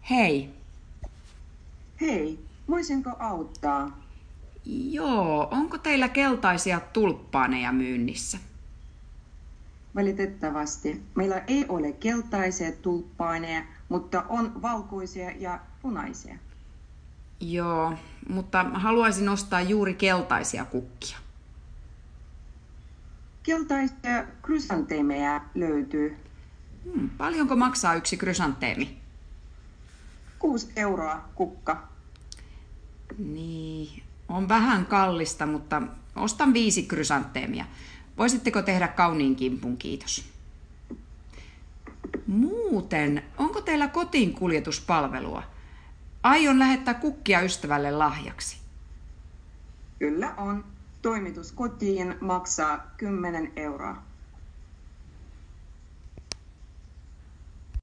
Hei. Hei, voisinko auttaa? Joo, onko teillä keltaisia tulppaaneja myynnissä? Valitettavasti meillä ei ole keltaisia tulppaaneja, mutta on valkoisia ja punaisia. Joo, mutta haluaisin ostaa juuri keltaisia kukkia. Keltaisia krysanteemeja löytyy. Paljonko maksaa yksi krysanteemi? 6 € kukka. Niin, on vähän kallista, mutta ostan 5 krysanteemia. Voisitteko tehdä kauniin kimpun, kiitos. Muuten, onko teillä kotiin kuljetuspalvelua? Aion lähettää kukkia ystävälle lahjaksi. Kyllä on. Toimitus kotiin maksaa 10 €.